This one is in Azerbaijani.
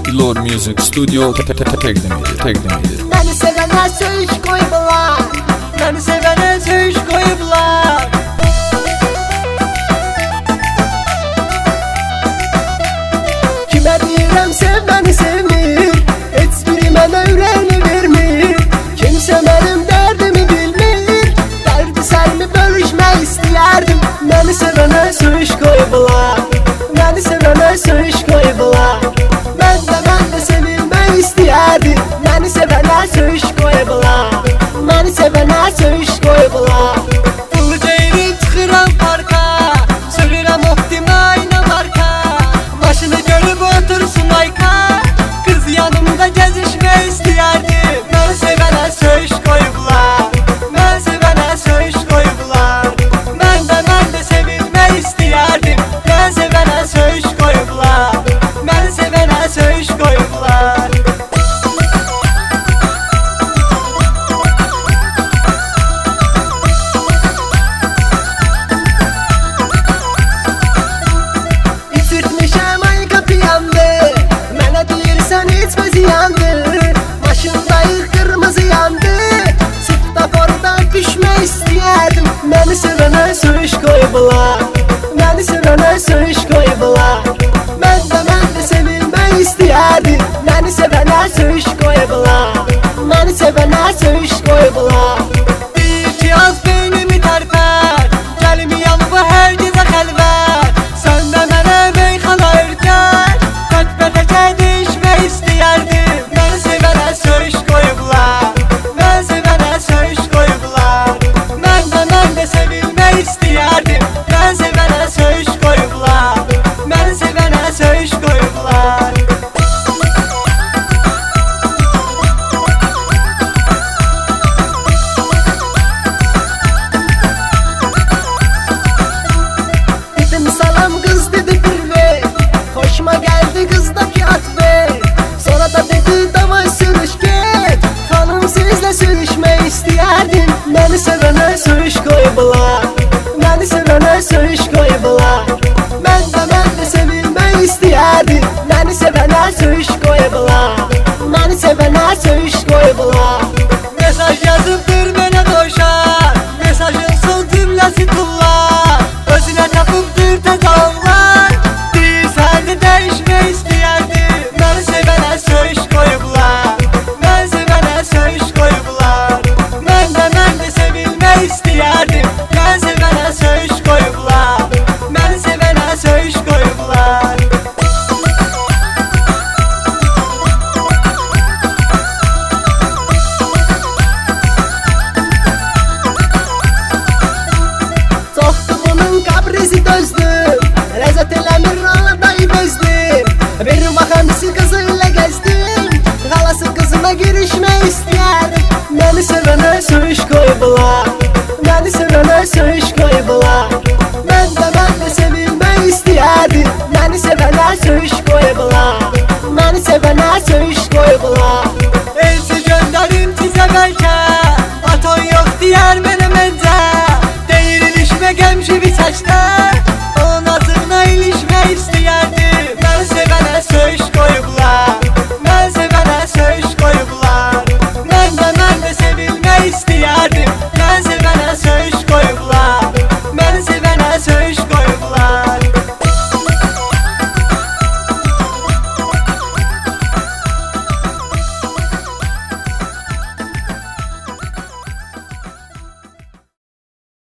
Lord Music Studio təqdim edir. Məni sevənə söyüş qoyublar, məni sevənə söyüş qoyublar. Kimə deyirəm sev məni sevmir, heç biri mənə ürəyini vermir. Kimsə mənim dərdimi bilmir, dərdi sənimi bölüşmək istəyərdim. Məni sevənə söyüş qoyublar, məni sevənə söyüş qoyublar. Mən də sevilmək istəyərdim. Məni sevənə söyüş qoyublar, məni sevənə söyüş qoyublar. Pulu deyirəm çıxıram parka, sürürəm Optima ilə marka. Maşını görüb otursun ayka, qız yanımda gəzişmək istəyərdim. Məni sevənə söyüş qoyublar, məni sevənə söyüş qoyublar. Mən də sevilmək istəyərdim. Məni sevənə söyüş qoyublar, məni sevənə söyüş qoyublar. İtirtmişəm ay qapıyandı, mənə deyirsən heç vəziyandı. Maşındayıq qırmızı yandı, sıftafordan düşmək istəyərdim. Məni sevənə söyüş qoyublar, məni sevənə söyüş qoyublar. Mən də sevilmək istəyərdim. Məni sevənə söyüş qoyublar, məni sevənə söyüş qoyublar. Bir cihaz beynimi tərpər, gəlimi yanıma hər gecə xəlvət. Sən də mənə meyxana ürkər, tək-bətəkə deyişmək istəyərdim. Məni sevənə söyüş qoyublar, məni sevənə söyüş qoyublar. Mən də sevilmək istəyərdim. Məni sevənə söyüş qoyublar, məni sevənə söyüş qoyublar. Dedim salam qız dedi bir ver, xoşuma gəldi qızdakı at ver. Sonra da dedi davay sürüş get, xanım sizlə sürüşmək istəyərdim. Məni sevənə söyüş qoyublar, məni sevənə söyüş qoyublar. Mən də sevilmək istəyərdim. Məni sevənə söyüş qoyublar, məni sevənə söyüş qoyublar. Mesaj yazıbdır mənə qoşar, mesajın son cümləsi tullar. Özünə tapıbdır təzə oğlan, deyirsən də dəyişmək istəyərdim. Məni sevənə söyüş qoyublar, məni sevənə söyüş qoyublar. Mən də sevilmək istəyərdim. Məni sevənə söyüş qoyublar, məni sevənə söyüş qoyublar. Çoxdu bunun qabrizi dözdüm, ləzzət eləmir aladayı bezdim. Bir vaxamisi qızı ilə gəzdim, qalası qızına girişmək istəyərdim. Məni sevənə söyüş qoyublar, məni sevənə söyüş qoyublar. Mən də sevilmək istəyərdim. Məni sevənə söyüş